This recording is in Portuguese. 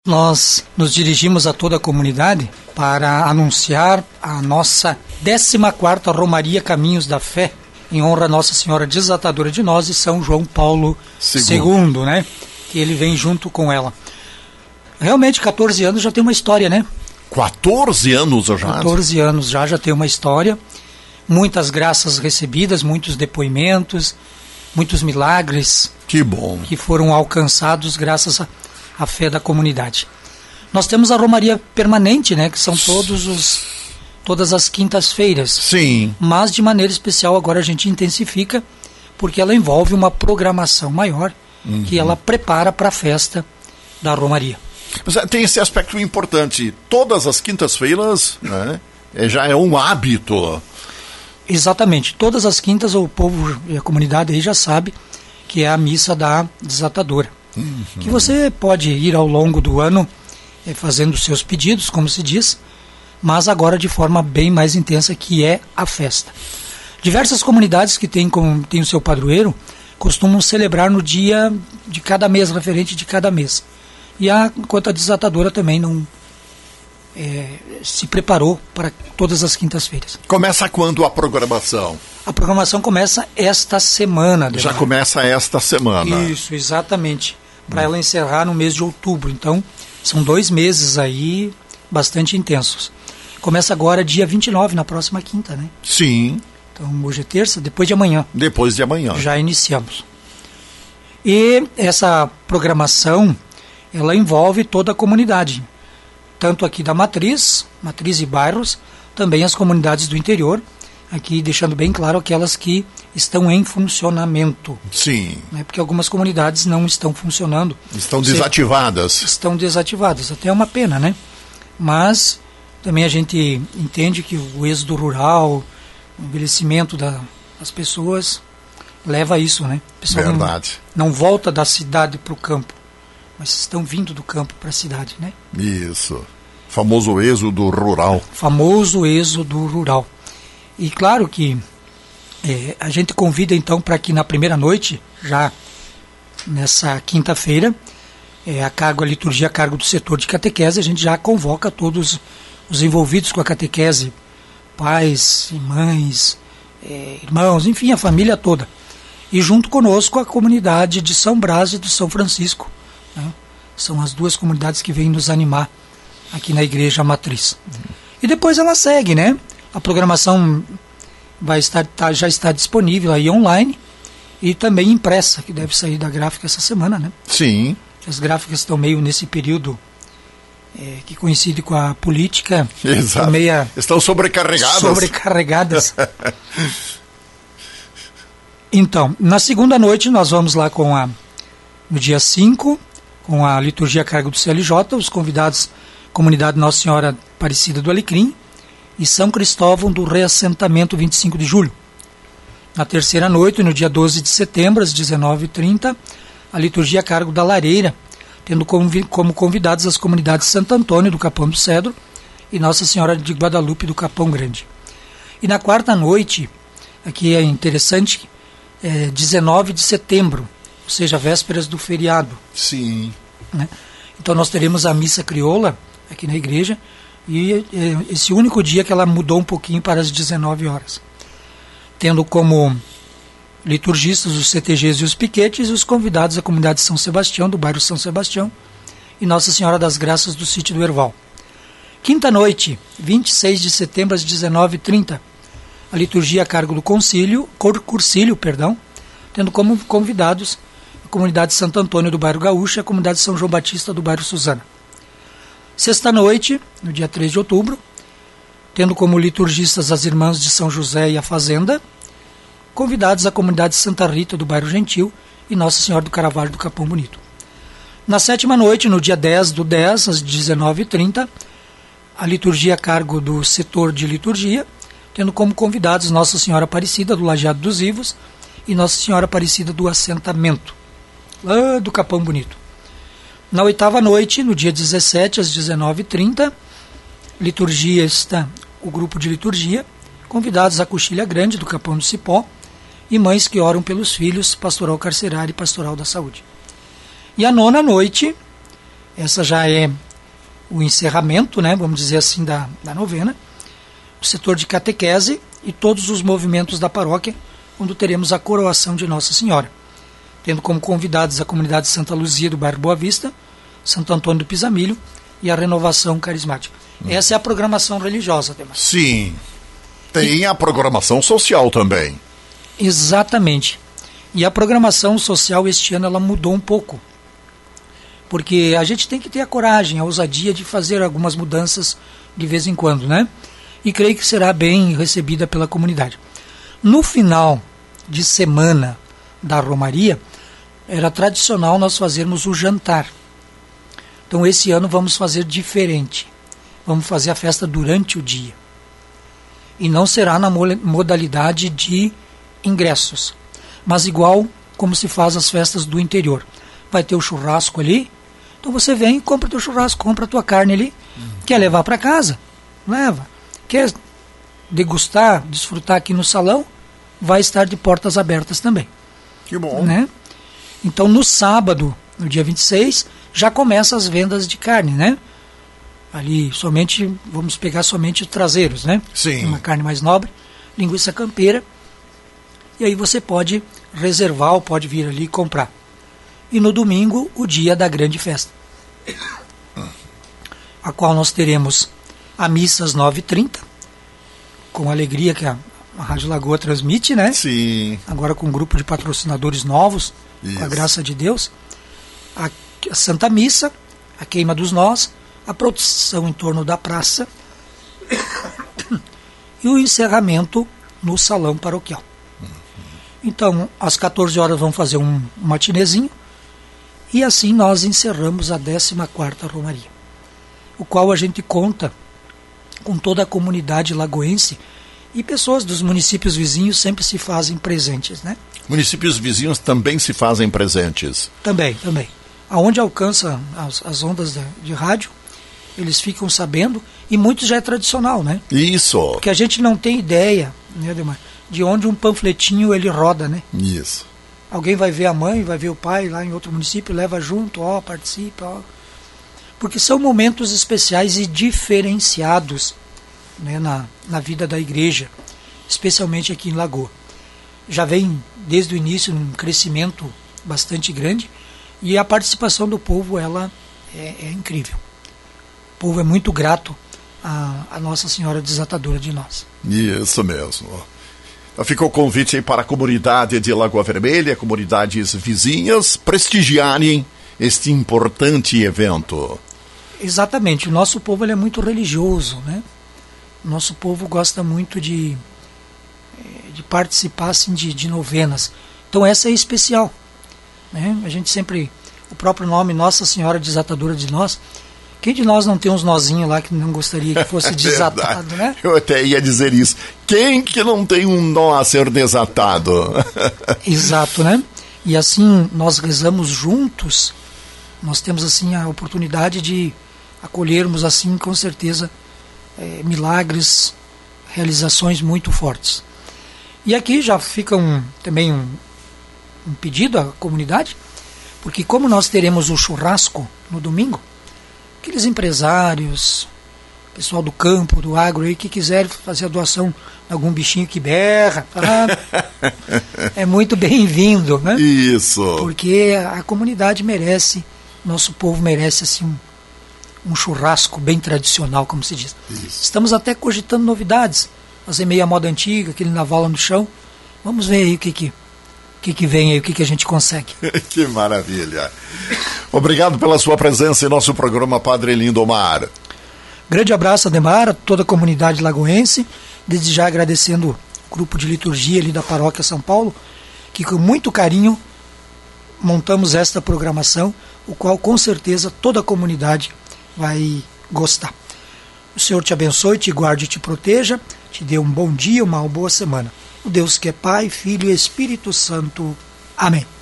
Nós nos dirigimos a toda a comunidade para anunciar a nossa 14ª Romaria Caminhos da Fé, em honra a Nossa Senhora Desatadora de Nós e São João Paulo II, né? Que ele vem junto com ela. Realmente, 14 anos já tem uma história, né? 14 anos já? 14 anos já tem uma história. Muitas graças recebidas, muitos depoimentos, muitos milagres. Que bom. Que foram alcançados graças à fé da comunidade. Nós temos a Romaria Permanente, né? Que são todas as quintas-feiras. Sim. Mas de maneira especial agora a gente intensifica, porque ela envolve uma programação maior, que ela prepara para a festa da Romaria. Mas tem esse aspecto importante. Todas as quintas-feiras, né, já é um hábito. Exatamente. Todas as quintas o povo e a comunidade aí já sabe que é a missa da Desatadora. Que você pode ir ao longo do ano fazendo seus pedidos, como se diz, mas agora de forma bem mais intensa, que é a festa. Diversas comunidades que têm o seu padroeiro costumam celebrar no dia de cada mês, referente de cada mês. E enquanto a Desatadora também não se preparou para todas as quintas-feiras. Começa quando a programação? A programação começa esta semana. Já começa esta semana. Isso, exatamente. Para ela encerrar no mês de outubro. Então, são 2 meses aí bastante intensos. Começa agora dia 29, na próxima quinta, né? Sim. Então, hoje é terça, depois de amanhã. Depois de amanhã. Já iniciamos. E essa programação, ela envolve toda a comunidade. Tanto aqui da Matriz e bairros, também as comunidades do interior, aqui deixando bem claro aquelas que estão em funcionamento. Sim. Né, porque algumas comunidades não estão funcionando. Estão desativadas. Estão desativadas, até é uma pena, né? Mas também a gente entende que o êxodo rural, o envelhecimento das pessoas leva a isso, né? O pessoal Verdade. Não volta da cidade para o campo, mas estão vindo do campo para a cidade, né? Isso. Famoso êxodo rural. Famoso êxodo rural. E claro que a gente convida então para que na primeira noite, já nessa quinta-feira, a liturgia a cargo do setor de catequese, a gente já convoca todos os envolvidos com a catequese, pais e mães, irmãos, enfim, a família toda. E junto conosco a comunidade de São Brás e de São Francisco, né? São as 2 comunidades que vêm nos animar aqui na Igreja Matriz. E depois ela segue, né? A programação já está disponível aí online e também impressa, que deve sair da gráfica essa semana, né? Sim. As gráficas estão meio nesse período que coincide com a política. Exato. Estão sobrecarregadas. Então, na segunda noite nós vamos lá no dia 5, com a liturgia a cargo do CLJ, os convidados, Comunidade Nossa Senhora Aparecida do Alecrim e São Cristóvão do Reassentamento, 25 de julho. Na terceira noite, no dia 12 de setembro, às 19h30, a liturgia a cargo da Lareira, tendo como convidados as comunidades Santo Antônio do Capão do Cedro e Nossa Senhora de Guadalupe do Capão Grande. E na quarta noite, aqui é interessante, 19 de setembro, ou seja, vésperas do feriado. Sim. Né? Então nós teremos a missa crioula aqui na igreja, e esse único dia que ela mudou um pouquinho para as 19 horas. Tendo como liturgistas os CTGs e os piquetes, e os convidados a comunidade de São Sebastião, do bairro São Sebastião, e Nossa Senhora das Graças do sítio do Herval. Quinta noite, 26 de setembro, às 19h30, a liturgia a cargo do Cursilho, tendo como convidados a comunidade de Santo Antônio do bairro Gaúcho e a comunidade de São João Batista do bairro Suzana. Sexta noite, no dia 3 de outubro, tendo como liturgistas as irmãs de São José e a Fazenda, convidados a comunidade de Santa Rita do bairro Gentil e Nossa Senhora do Caravaggio do Capão Bonito. Na sétima noite, no dia 10 do 10, às 19h30, a liturgia a cargo do setor de liturgia, tendo como convidados Nossa Senhora Aparecida do Lajeado dos Ivos e Nossa Senhora Aparecida do Assentamento, lá do Capão Bonito. Na oitava noite, no dia 17, às 19h30, o grupo de liturgia, convidados à Coxilha Grande do Capão do Cipó e mães que oram pelos filhos, pastoral carcerário e pastoral da saúde. E a nona noite, Essa já é o encerramento, né, vamos dizer assim, da novena. O setor de catequese e todos os movimentos da paróquia, onde teremos a coroação de Nossa Senhora, tendo como convidados a comunidade Santa Luzia do bairro Boa Vista, Santo Antônio do Pisamilho e a Renovação Carismática. Essa é a programação religiosa, Ademar. Sim. Tem a programação social também. Exatamente. E a programação social este ano ela mudou um pouco. Porque a gente tem que ter a coragem, a ousadia de fazer algumas mudanças de vez em quando, né? E creio que será bem recebida pela comunidade. No final de semana da Romaria, era tradicional nós fazermos o jantar. Então esse ano vamos fazer diferente. Vamos fazer a festa durante o dia. E não será na modalidade de ingressos, mas igual como se faz as festas do interior. Vai ter o churrasco ali, então você vem e compra teu churrasco, compra tua carne ali. Quer levar para casa? Leva. Quer degustar, desfrutar aqui no salão? Vai estar de portas abertas também. Que bom. Né? Então no sábado, no dia 26, já começam as vendas de carne, né? Ali somente, vamos pegar somente os traseiros, né? Sim. Uma carne mais nobre, linguiça campeira. E aí você pode reservar ou pode vir ali e comprar. E no domingo, o dia da grande festa, a qual nós teremos a missa às 9h30, com a alegria que a Rádio Lagoa transmite, né? Sim. Agora com um grupo de patrocinadores novos, Isso. com a graça de Deus. A Santa Missa, a queima dos nós, a procissão em torno da praça e o encerramento no salão paroquial. Então, às 14 horas vamos fazer um matinezinho e assim nós encerramos a 14ª Romaria, o qual a gente conta com toda a comunidade lagoense e pessoas dos municípios vizinhos sempre se fazem presentes, né? Municípios vizinhos também se fazem presentes. Também. Aonde alcança as ondas de rádio, eles ficam sabendo, e muitos já é tradicional, né? Isso. Porque a gente não tem ideia, né, Ademar, de onde um panfletinho ele roda, né? Isso. Alguém vai ver a mãe, vai ver o pai lá em outro município, leva junto, participa, porque são momentos especiais e diferenciados, né, na vida da igreja, especialmente aqui em Lagoa. Já vem desde o início um crescimento bastante grande e a participação do povo ela é incrível. O povo é muito grato à Nossa Senhora Desatadora de Nós. Isso mesmo. Então fica o convite aí para a comunidade de Lagoa Vermelha, comunidades vizinhas, prestigiarem este importante evento. Exatamente. O nosso povo ele é muito religioso, né? O nosso povo gosta muito de participar assim, de novenas. Então essa é especial, né? A gente sempre, o próprio nome Nossa Senhora Desatadora de Nós, quem de nós não tem uns nozinhos lá que não gostaria que fosse desatado, né? Eu até ia dizer isso. Quem que não tem um nó a ser desatado? Exato, né? E assim nós rezamos juntos, nós temos assim a oportunidade de acolhermos assim com certeza milagres, realizações muito fortes. E aqui já fica também um pedido à comunidade, porque como nós teremos o churrasco no domingo, aqueles empresários, pessoal do campo, do agro aí, que quiser fazer a doação de algum bichinho que berra, é muito bem-vindo, né? Isso. Porque a comunidade merece, nosso povo merece assim um churrasco bem tradicional, como se diz. Isso. Estamos até cogitando novidades, fazer meio a moda antiga, aquele naval no chão. Vamos ver aí o que vem aí, o que a gente consegue. Que maravilha. Obrigado pela sua presença em nosso programa, Padre Lindomar. Grande abraço, Ademar, a toda a comunidade lagoense, desde já agradecendo o grupo de liturgia ali da Paróquia São Paulo, que com muito carinho montamos esta programação, o qual com certeza toda a comunidade vai gostar. O Senhor te abençoe, te guarde e te proteja, te dê um bom dia, uma boa semana. O Deus que é Pai, Filho e Espírito Santo. Amém.